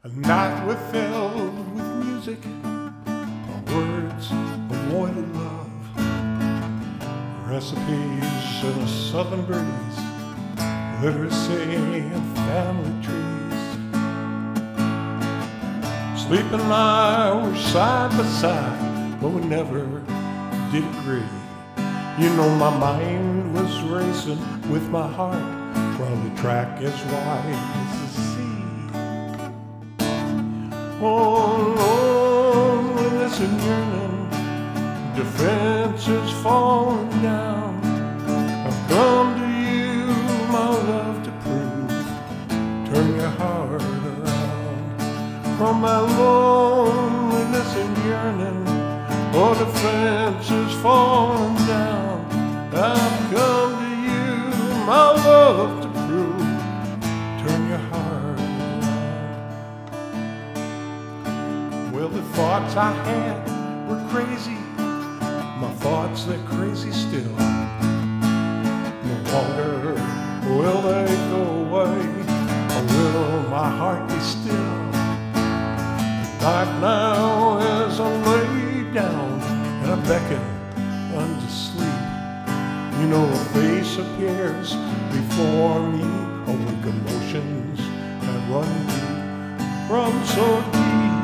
A night we're filled with music, words of loyal love, recipes in a southern breeze, literacy and family trees. Sleep and I were side by side, but we never did agree. You know my mind was racing with my heart, while the track as wide as the sea. Oh, loneliness and yearning, defenses falling down. I've come to you, my love, to prove. Turn your heart around from my loneliness and yearning. Oh, defenses falling down. I've come to you, my love, to prove. Turn your heart around. Well, the thoughts I had were crazy. My thoughts, they're crazy still. No longer will they go away, or will my heart be still? Night now as I lay down and I beckon unto sleep, you know a face appears before me, awake emotions that run deep from so deep.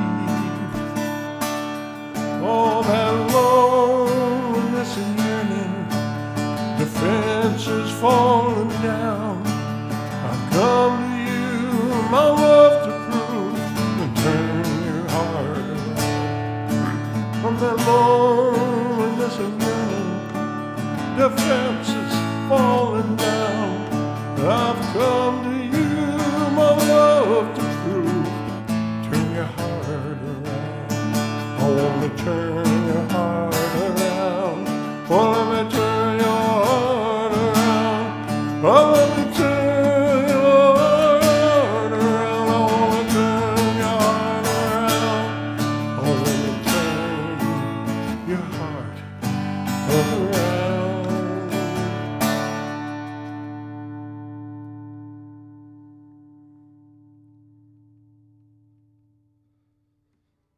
Oh, that loneliness and yearning, defenses falling down. I've come to you, my love, to prove and turn your heart around from that loneliness and yearning, defenses falling down. I've come to you, my love, to prove. Turn your heart around. I want to turn your heart around. Oh, let me turn your heart around. Oh, let me turn your heart around. I want to turn your heart around. Oh, let me turn your heart around.